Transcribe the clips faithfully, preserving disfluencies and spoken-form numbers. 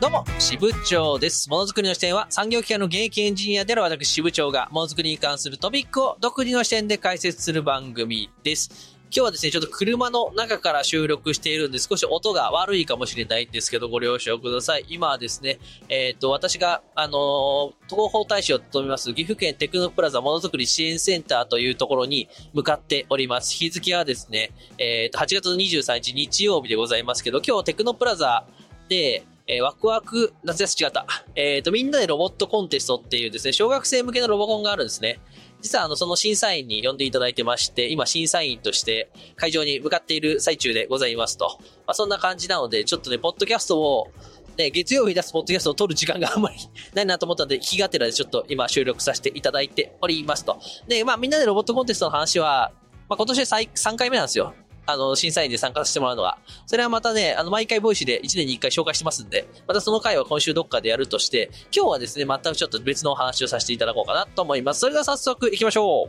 どうも、支部長です。ものづくりの視点は産業機械の現役エンジニアである私支部長がものづくりに関するトピックを独自の視点で解説する番組です。今日はですね、ちょっと車の中から収録しているんで少し音が悪いかもしれないんですけどご了承ください。今はですね、えっと、私が、あのー、広報大使を務めます岐阜県テクノプラザものづくり支援センターというところに向かっております。日付はですね、えっと、はちがつのにじゅうさんにち日曜日でございますけど、今日テクノプラザで、えー、ワクワク、夏休み違った。えっと、みんなでロボットコンテストっていうですね、小学生向けのロボコンがあるんですね。実はあの、その審査員に呼んでいただいてまして、今審査員として会場に向かっている最中でございますと。まあ、そんな感じなので、ちょっとね、ポッドキャストを、ね、月曜日に出すポッドキャストを撮る時間があんまりないなと思ったので、気がてらでちょっと今収録させていただいておりますと。で、まあみんなでロボットコンテストの話は、まあ今年でさんかいめなんですよ。あの、審査員で参加してもらうのが。それはまたね、あの、毎回ボイシーでいちねんにいっかい紹介してますんで、またその回は今週どっかでやるとして、今日はですね、またちょっと別のお話をさせていただこうかなと思います。それでは早速行きましょう。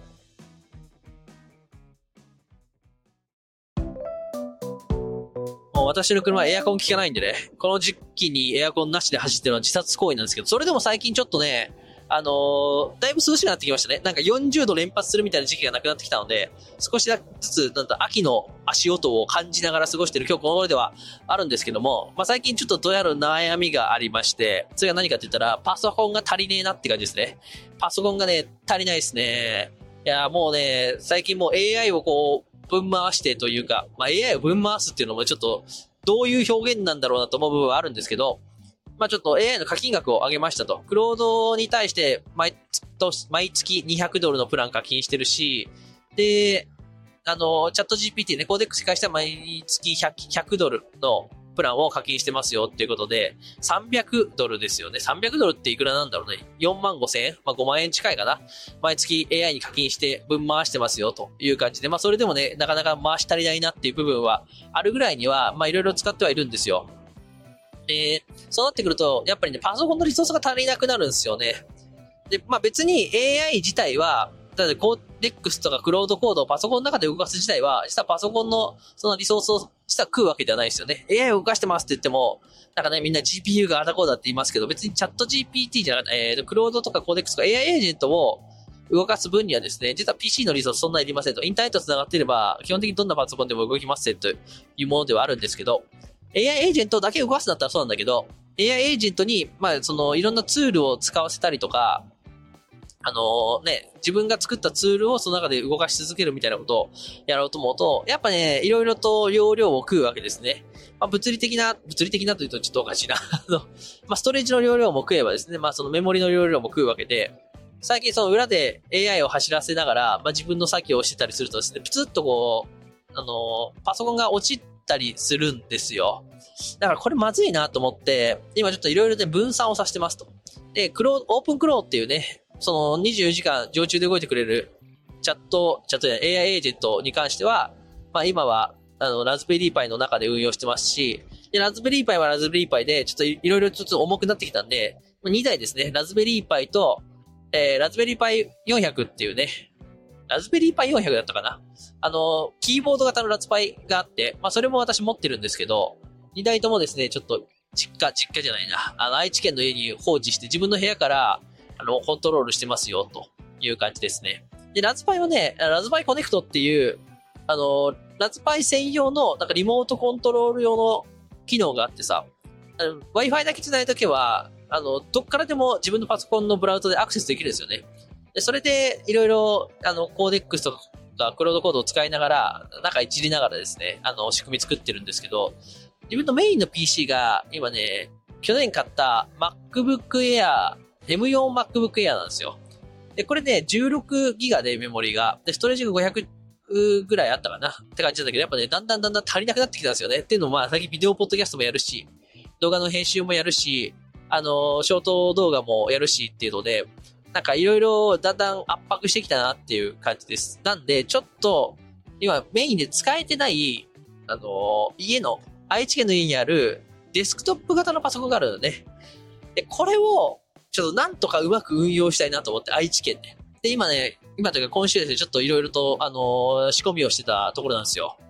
もう私の車はエアコン効かないんでね、この時期にエアコンなしで走ってるのは自殺行為なんですけど、それでも最近ちょっとね、あのー、だいぶ涼しくなってきましたね。なんかよんじゅうど連発するみたいな時期がなくなってきたので、少しずつ、なんだ、秋の足音を感じながら過ごしている今日この頃ではあるんですけども、まあ、最近ちょっとどうやら悩みがありまして、それが何かって言ったら、パソコンが足りねえなって感じですね。パソコンがね、足りないですね。いや、もうね、最近もう エーアイ をこう、分回してというか、まあ、エーアイ を分回すっていうのもちょっと、どういう表現なんだろうなと思う部分はあるんですけど、まあちょっと エーアイ の課金額を上げましたと。クロードに対して毎毎月にひゃくドルのプラン課金してるし、で、あの、チャット ジーピーティー ね、コーデックス返して毎月 ひゃく, ひゃくドルのプランを課金してますよっていうことで、さんびゃくドルですよね。さんびゃくドルっていくらなんだろうね。よんまんごせんえんまあごまんえん近いかな。毎月 エーアイ に課金して分回してますよという感じで、まあそれでもね、なかなか回し足りないなっていう部分はあるぐらいには、まあいろいろ使ってはいるんですよ。で、そうなってくると、やっぱりね、パソコンのリソースが足りなくなるんですよね。で、まあ別に エーアイ 自体は、だってコーデックスとかクロードコードをパソコンの中で動かす自体は、実はパソコンのそのリソースを実は食うわけではないですよね。エーアイ を動かしてますって言っても、なんかね、みんな ジーピーユー があだこうだって言いますけど、別にチャット ジーピーティー じゃなくて、えー、クロードとかコーデックスとか エーアイ エージェントを動かす分にはですね、実は ピーシー のリソースそんなにいりませんと。インターネット繋がっていれば、基本的にどんなパソコンでも動きますというものではあるんですけど、エーアイ エージェントだけ動かすんだったらそうなんだけど、エーアイ エージェントに、まあ、その、いろんなツールを使わせたりとか、あのー、ね、自分が作ったツールをその中で動かし続けるみたいなことをやろうと思うと、やっぱね、いろいろと容量を食うわけですね。まあ、物理的な、物理的なというとちょっとおかしいな。あの、まあ、ストレージの容量も食えばですね、まあ、そのメモリの容量も食うわけで、最近その裏で エーアイ を走らせながら、まあ、自分の作業をしてたりするとですね、プツッとこう、あのー、パソコンが落ちたりするんですよ。だからこれまずいなと思って、今ちょっといろいろで分散をさせてますと。で、クロー、オープンクローっていうね、そのにじゅうよじかん常駐で動いてくれるチャット、チャットじゃない、エーアイ エージェントに関しては、まあ今は、あの、ラズベリーパイの中で運用してますし、で、ラズベリーパイはラズベリーパイで、ちょっといろいろちょっと重くなってきたんで、にだいですね、ラズベリーパイと、えー、ラズベリーパイよんひゃくっていうね、ラズベリーパイよんひゃくだったかな。あの、キーボード型のラズパイがあって、まあそれも私持ってるんですけど、にだいともですね、ちょっと、実家、実家じゃないな。あの、愛知県の家に放置して自分の部屋から、あの、コントロールしてますよ、という感じですね。で、ラズパイはね、ラズパイコネクトっていう、あの、ラズパイ専用の、なんかリモートコントロール用の機能があってさ、Wi-Fi だけ繋いとけば、あの、どっからでも自分のパソコンのブラウザでアクセスできるんですよね。で、それで、いろいろ、あの、コーデックスとか、クロードコードを使いながら、中いじりながらですね、あの、仕組み作ってるんですけど、自分のメインの ピーシー が、今ね、去年買った MacBook Air、エムフォー MacBook Air なんですよ。で、これね、じゅうろくギガでメモリが、で、ストレージがごひゃくぐらいあったかなって感じだったけど、やっぱね、だんだんだんだん足りなくなってきたんですよね。っていうのも、まあ、最近ビデオポッドキャストもやるし、動画の編集もやるし、あの、ショート動画もやるしっていうので、なんかいろいろだんだん圧迫してきたなっていう感じです。なんで、ちょっと、今メインで使えてない、あの、家の、愛知県の家にあるデスクトップ型のパソコンがあるのね。で、これを、ちょっとなんとかうまく運用したいなと思って、愛知県で。で、今ね、今というか今週ですね、ちょっといろいろと、あのー、仕込みをしてたところなんですよ。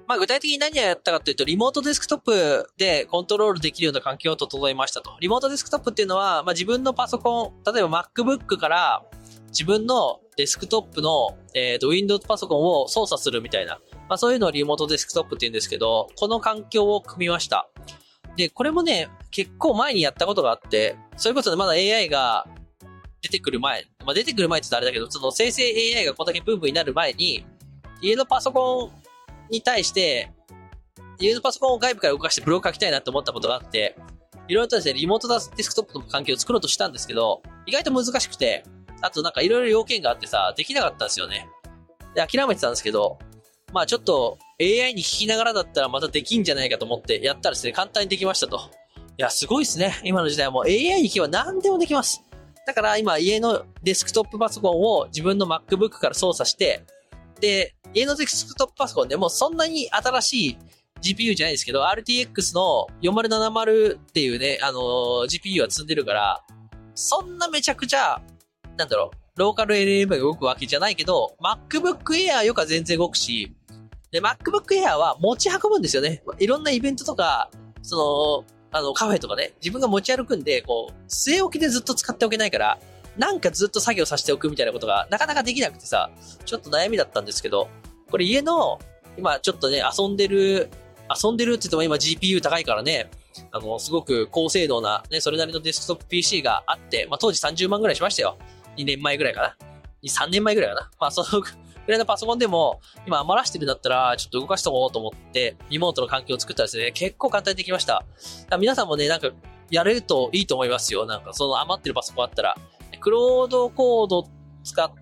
まあ具体的に何をやったかというと、リモートデスクトップでコントロールできるような環境を整えましたと。リモートデスクトップっていうのは、まあ自分のパソコン、例えば MacBook から自分のデスクトップの、えっと、Windows パソコンを操作するみたいな、まあそういうのをリモートデスクトップって言うんですけど、この環境を組みました。で、これもね、結構前にやったことがあって、そういうことでまだ エーアイ が出てくる前、まあ出てくる前って言ったらあれだけど、その生成 エーアイ がこんだけブームになる前に、家のパソコンに対して、家のパソコンを外部から動かしてブログ書きたいなって思ったことがあって、いろいろとですね、リモートデスクトップの環境を作ろうとしたんですけど、意外と難しくて、あとなんかいろいろ要件があってさ、できなかったんですよね。で、諦めてたんですけど、まあちょっと エーアイ に聞きながらだったらまたできんじゃないかと思ってやったらですね、簡単にできましたと。いや、すごいですね。今の時代はもう エーアイ に聞けば何でもできます。だから今家のデスクトップパソコンを自分の MacBook から操作して、で、家のデスクトップパソコンでもそんなに新しい ジーピーユー じゃないですけど、アールティーエックス のよんまるななまるっていうね、あのー、ジーピーユー は積んでるから、そんなめちゃくちゃ、なんだろう、ローカル エルエルエム が動くわけじゃないけど、MacBook Air よくは全然動くし、で、MacBook Air は持ち運ぶんですよね。いろんなイベントとか、その、あの、カフェとかね、自分が持ち歩くんで、こう、据え置きでずっと使っておけないから、なんかずっと作業させておくみたいなことがなかなかできなくてさ、ちょっと悩みだったんですけど、これ家の、今ちょっとね、遊んでる、遊んでるって言っても今 ジーピーユー 高いからね、あの、すごく高精度な、ね、それなりのデスクトップ ピーシー があって、まあ当時さんじゅうまんぐらいしましたよ。にねんまえぐらいかな。さんねんまえぐらいかな。まあそのぐらいのパソコンでも、今余らしてるんだったら、ちょっと動かしとこうと思って、リモートの環境を作ったらですね、結構簡単にできました。だから皆さんもね、なんか、やれるといいと思いますよ。なんか、その余ってるパソコンあったら。クロードコード使って、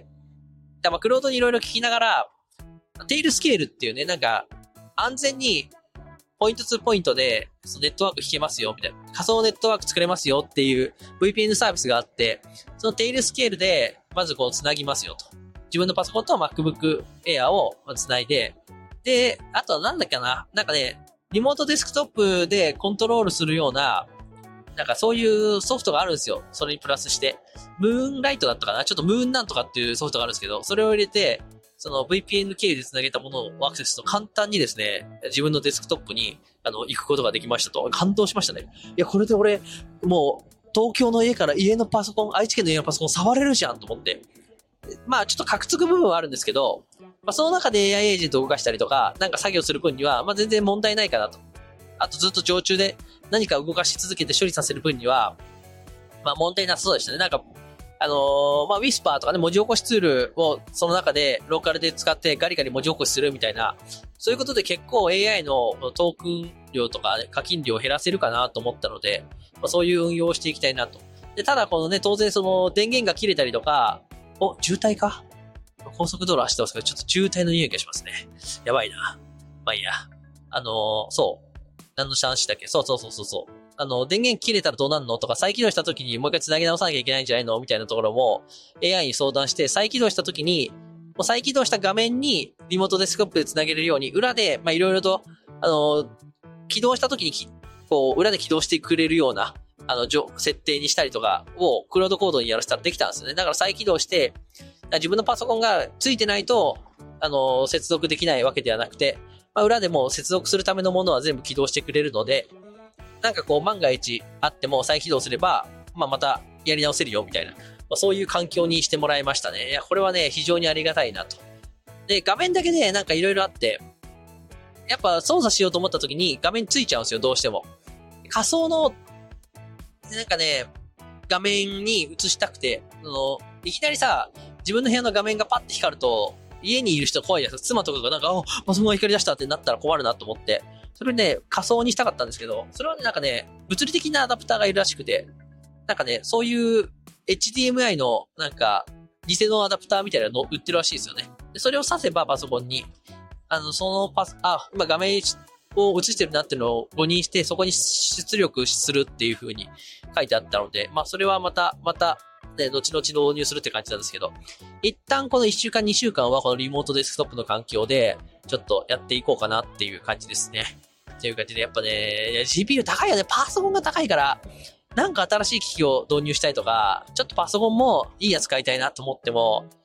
まあ、クロードにいろいろ聞きながら、テイルスケールっていうね、なんか、安全に、ポイントツーポイントで、そのネットワーク引けますよ、みたいな。仮想ネットワーク作れますよっていう ブイピーエヌ サービスがあって、そのテイルスケールで、まずこう繋ぎますよと。自分のパソコンと MacBook Air を繋いで、で、あとはなんだっけな、なんかね、リモートデスクトップでコントロールするような、なんかそういうソフトがあるんですよ。それにプラスして。ムーンライトだったかな、ちょっとムーンなんとかっていうソフトがあるんですけど、それを入れて、その ブイピーエヌ 経由で繋げたものをアクセスすると簡単にですね、自分のデスクトップにあの行くことができましたと。感動しましたね。いや、これで俺、もう東京の家から家のパソコン、愛知県の家のパソコン触れるじゃんと思って。まあちょっとカクつく部分はあるんですけど、まあその中で エーアイ エージェントを動かしたりとか、なんか作業する分には、まあ全然問題ないかなと。あとずっと常駐で何か動かし続けて処理させる分には、まあ問題なさそうでしたね。なんか、あのー、まあ Whisper とかね、文字起こしツールをその中でローカルで使ってガリガリ文字起こしするみたいな、そういうことで結構 エーアイ のトークン量とか、ね、課金量を減らせるかなと思ったので、まあ、そういう運用をしていきたいなと。で、ただこのね、当然その電源が切れたりとか、お、渋滞か高速道路走ってますけど、ちょっと渋滞の匂いがしますね。やばいな。まあいいや。あのー、そう。何の話だっけ？そうそうそうそうそう。あの、電源切れたらどうなんのとか、再起動した時にもう一回繋ぎ直さなきゃいけないんじゃないのみたいなところも エーアイ に相談して、再起動した時に、もう再起動した画面にリモートデスクトップで繋げれるように、裏で、まあいろいろと、あの、起動した時にき、こう、裏で起動してくれるような、あの、設定にしたりとかをクロードコードにやらせたらできたんですよね。だから再起動して、自分のパソコンがついてないと、あの、接続できないわけではなくて、まあ、裏でも接続するためのものは全部起動してくれるので、なんかこう万が一あっても再起動すれば、まあ、またやり直せるよみたいな、まあ、そういう環境にしてもらいましたね。いや、これはね、非常にありがたいなと。で、画面だけでなんかいろいろあって、やっぱ操作しようと思った時に画面ついちゃうんですよ、どうしても。仮想の、なんかね、画面に映したくて、あの、いきなりさ、自分の部屋の画面がパッて光ると、家にいる人怖いじゃないですか。妻とかがなんか、あ、パソコンが光り出したってなったら困るなと思って、それね、仮想にしたかったんですけど、それはね、なんかね、物理的なアダプターがいるらしくて、なんかね、そういう エイチディーエムアイ のなんか、偽のアダプターみたいなの売ってるらしいですよね。でそれを挿せばパソコンに、あの、そのパス、あ、今画面を映してるなっていうのを誤認して、そこに出力するっていう風に書いてあったので、まあそれはまた、また、ね、後々導入するって感じなんですけど、一旦このいっしゅうかんにしゅうかんはこのリモートデスクトップの環境でちょっとやっていこうかなっていう感じですね。という感じでやっぱね、ジーピーユー 高いよね。パソコンが高いから、なんか新しい機器を導入したいとか、ちょっとパソコンもいいやつ買いたいなと思っても、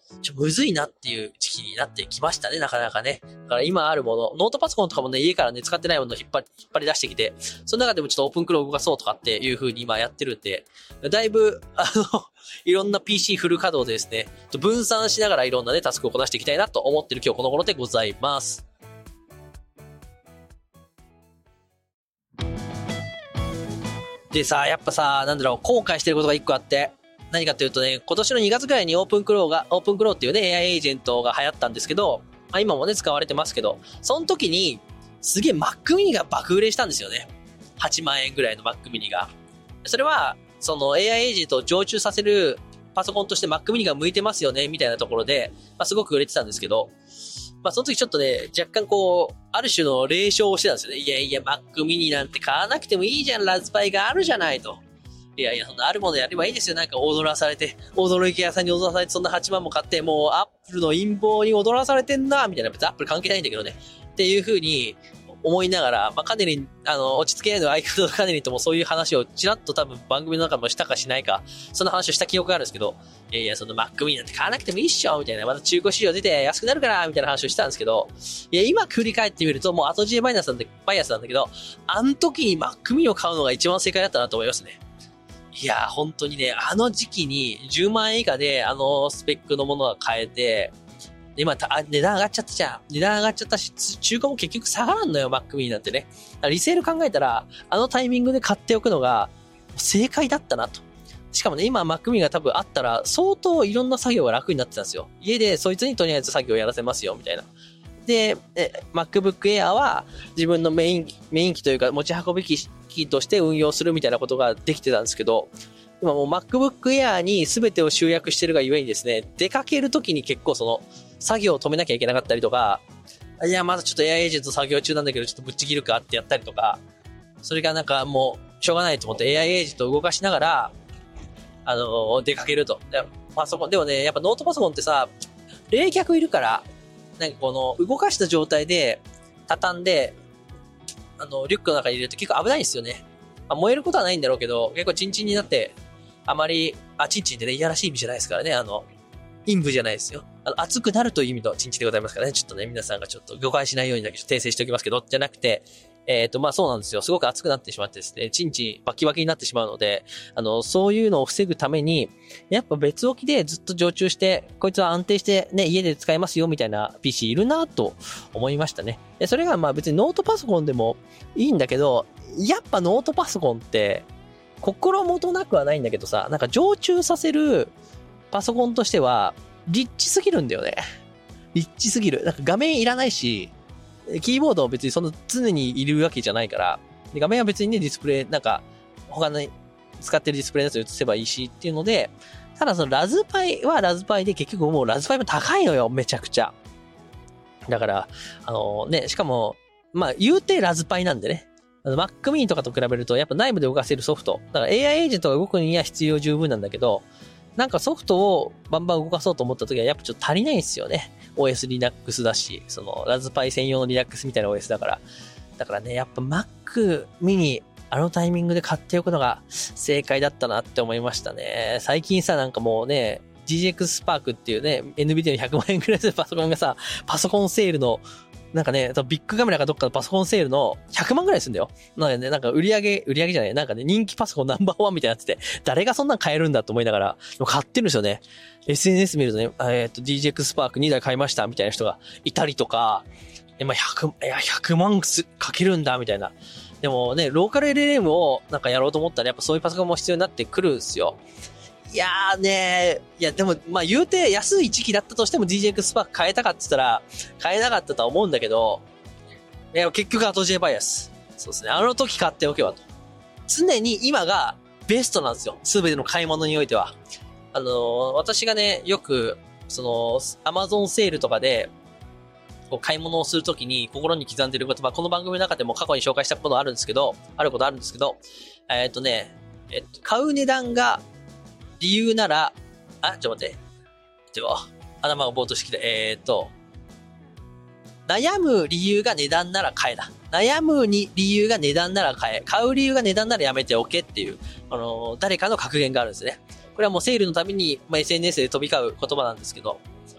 ちょ、むずいなっていう時期になってきましたね、なかなかね。だから今あるもの、ノートパソコンとかもね、家からね、使ってないものを引っ張り、引っ張り出してきて、その中でもちょっとオープンクローを動かそうとかっていう風に今やってるんで、だいぶ、あの、いろんな ピーシー フル稼働でですね、分散しながらいろんなね、タスクをこなしていきたいなと思ってる今日この頃でございます。でさ、やっぱさ、なんだろう、後悔してることが一個あって、何かというとね、今年のにがつぐらいにオープンクローが、オープンクローっていうね、エーアイ エージェントが流行ったんですけど、まあ今もね、使われてますけど、その時に、すげえ Mac mini が爆売れしたんですよね。はちまんえんぐらいの Mac mini が。それは、その エーアイ エージェントを常駐させるパソコンとして Mac mini が向いてますよね、みたいなところで、まあすごく売れてたんですけど、まあその時ちょっとね、若干こう、ある種の冷笑をしてたんですよね。いやいや、Mac mini なんて買わなくてもいいじゃん、ラズパイがあるじゃないと。いやいや、そんなあるものやればいいですよ。なんか踊らされて、驚き屋さんに踊らされて、そんなはちまんも買って、もうアップルの陰謀に踊らされてんな、みたいな。別にアップル関係ないんだけどね。っていう風に思いながら、まあ、カネリン、あの、落ち着けないの相方のカネリンともそういう話をちらっと多分番組の中もしたかしないか、そんな話をした記憶があるんですけど、いやいや、その Mac mini なんて買わなくてもいいっしょ、みたいな。また中古市場出て安くなるから、みたいな話をしたんですけど、いや、今振り返ってみると、もう後知恵バイアスなんで、バイアスなんだけど、あの時に Mac mini を買うのが一番正解だったなと思いますね。いやー、本当にね、あの時期にじゅうまんえん以下であのスペックのものが買えて、今た、値段上がっちゃったじゃん。値段上がっちゃったし、中古も結局下がらんのよ、Mac mini なんてね。リセール考えたら、あのタイミングで買っておくのが正解だったなと。しかもね、今 Mac mini が多分あったら、相当いろんな作業が楽になってたんですよ。家でそいつにとりあえず作業やらせますよ、みたいな。で、MacBook Air は自分のメイン、メイン機というか持ち運び機として運用するみたいなことができてたんですけど、今もう MacBook Air に全てを集約してるがゆえにですね、出かけるときに結構その作業を止めなきゃいけなかったりとか、いや、まだちょっと エーアイ エージェント作業中なんだけど、ちょっとぶっちぎるかってやったりとか、それがなんかもうしょうがないと思って エーアイ エージェントを動かしながら、あのー、出かけると。パソコン、でもね、やっぱノートパソコンってさ、冷却いるから、なんかこの動かした状態で畳んで、あの、リュックの中に入れると結構危ないんですよね。まあ、燃えることはないんだろうけど、結構チンチンになって、あまり、あ、チンチンってね、いやらしい意味じゃないですからね、あの、陰部じゃないですよ。あの、熱くなるという意味のチンチンでございますからね、ちょっとね、皆さんがちょっと誤解しないようにだけ訂正しておきますけど、じゃなくて、えっと、まあそうなんですよ。すごく熱くなってしまってですね、チンチンバキバキになってしまうので、あの、そういうのを防ぐために、やっぱ別置きでずっと常駐して、こいつは安定してね、家で使えますよみたいな ピーシー いるなと思いましたね。で、それがまあ別にノートパソコンでもいいんだけど、やっぱノートパソコンって、心もとなくはないんだけどさ、なんか常駐させるパソコンとしては、リッチすぎるんだよね。リッチすぎる。なんか画面いらないし、キーボードは別にそんな常にいるわけじゃないから、で画面は別にね、ディスプレイ、なんか、他の使ってるディスプレイのやつを映せばいいしっていうので、ただそのラズパイはラズパイで結局もうラズパイも高いのよ、めちゃくちゃ。だから、あのね、しかも、まあ言うてラズパイなんでね、Mac mini とかと比べるとやっぱ内部で動かせるソフト。だから エーアイ エージェントが動くには必要十分なんだけど、なんかソフトをバンバン動かそうと思った時はやっぱちょっと足りないんですよね。オーエス Linux だし、そのラズパイ専用の Linux みたいな オーエス だから。だからね、やっぱ Mac mini、あのタイミングで買っておくのが正解だったなって思いましたね。最近さ、なんかもうね、ジージーエックス Spark っていうね、エヌビディア のひゃくまんえんくらいするパソコンがさ、パソコンセールのなんかね、ビッグカメラかどっかのパソコンセールのひゃくまんぐらいするんだよ。なのでね、なんか売り上げ、売り上げじゃない、なんかね、人気パソコンナンバーワンみたいになってて、誰がそんなん買えるんだと思いながら、買ってるんですよね。エスエヌエス 見るとね、えっと、ディージーエックス Spark にだい買いましたみたいな人がいたりとか、まあ、ひゃく、いや、ひゃくまんかけるんだみたいな。でもね、ローカル エルエルエム をなんかやろうと思ったら、やっぱそういうパソコンも必要になってくるんですよ。いやーねー、いやでも、まあ言うて安い時期だったとしても ディージーエックス Spark 買えたかって言ったら、買えなかったとは思うんだけど、いや結局後 J バイアス。そうですね。あの時買っておけばと。常に今がベストなんですよ。すべての買い物においては。あのー、私がね、よく、その、Amazon セールとかで、こう買い物をするときに心に刻んでいる言葉、この番組の中でも過去に紹介したことあるんですけど、あることあるんですけど、えー、っとね、えっと、買う値段が理由なら、あ、ちょっと待って。では、頭がぼーっとしてきて、えー、っと、悩む理由が値段なら買えだ。悩むに理由が値段なら買え。買う理由が値段ならやめておけっていう、あのー、誰かの格言があるんですね。これはもうセールのために、まあ、エスエヌエス で飛び交う言葉なんですけど、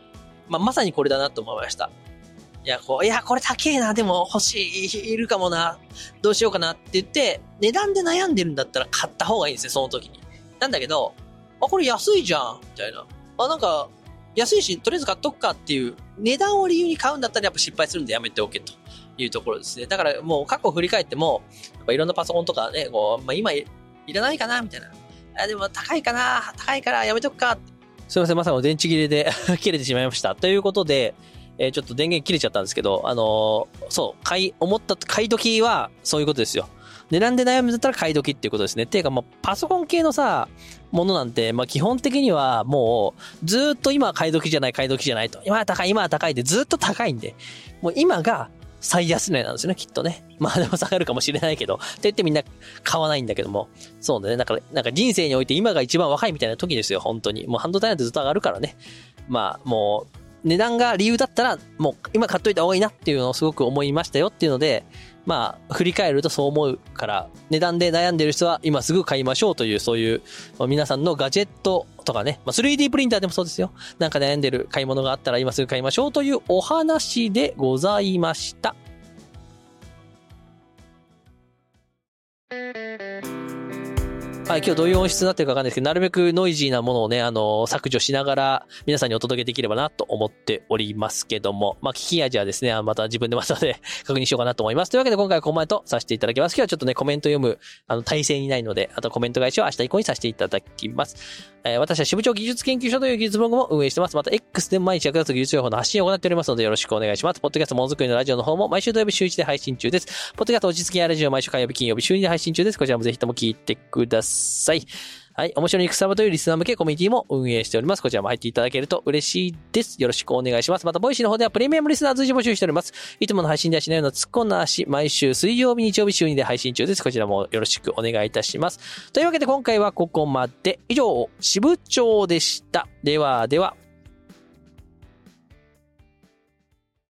まあ、まさにこれだなと思いました。いや、こう、いや、これ高えな、でも欲しい、いるかもな、どうしようかなって言って、値段で悩んでるんだったら買った方がいいんですよ、その時に。なんだけど、あ、これ安いじゃん、みたいな。あ、なんか、安いし、とりあえず買っとくかっていう、値段を理由に買うんだったらやっぱ失敗するんでやめておけというところですね。だからもう過去を振り返っても、やっぱいろんなパソコンとかね、こう、まあ今いらないかな、みたいな。あ、でも高いかな、高いからやめとくか。すいません、まさかの電池切れで切れてしまいました。ということで、えー、ちょっと電源切れちゃったんですけど、あのー、そう、買い、思った、買い時はそういうことですよ。値段で悩むんだったら買い時っていうことですね。っていうか、まあ、パソコン系のさ、ものなんて、まあ、基本的にはもう、ずーっと今は買い時じゃない、買い時じゃないと。今は高い、今は高いってずーっと高いんで、もう今が最安値なんですよね、きっとね。まあでも下がるかもしれないけど、って言ってみんな買わないんだけども。そうね、なんか、なんか人生において今が一番若いみたいな時ですよ、本当に。もう半導体なんてずっと上がるからね。まあ、もう、値段が理由だったら、もう今買っといた方がいいなっていうのをすごく思いましたよっていうので、まあ、振り返るとそう思うから、値段で悩んでる人は今すぐ買いましょうという、そういう、皆さんのガジェットとかね、まあ、スリーディー プリンターでもそうですよ。なんか悩んでる買い物があったら今すぐ買いましょうというお話でございました。はい、今日どういう音質になってるかわかんないですけど、なるべくノイジーなものをね、あのー、削除しながら皆さんにお届けできればなと思っておりますけども、まあ、聞き味はですね、また自分でまたで確認しようかなと思います。というわけで今回はここまでとさせていただきます。今日はちょっとね、コメント読む、あの、体制にないので、あとコメント返しは明日以降にさせていただきます。えー、私は支部長技術研究所という技術ブログも運営してます。また X で毎日役立つ技術情報の発信を行っておりますのでよろしくお願いします。ポッドキャストものづくりのラジオの方も毎週土曜日週いちで配信中です。ポッドキャスト落ち着きやラジオ毎週火曜日金曜日週にで配信中です。こちらもぜひとも聞いてください。はい。面白い草場というリスナー向けコミュニティも運営しております。こちらも入っていただけると嬉しいです。よろしくお願いします。また、ボイシーの方ではプレミアムリスナー随時募集しております。いつもの配信ではしないような突っ込んだ足、毎週水曜日、日曜日週にで配信中です。こちらもよろしくお願いいたします。というわけで今回はここまで。以上、支部長でした。ではでは。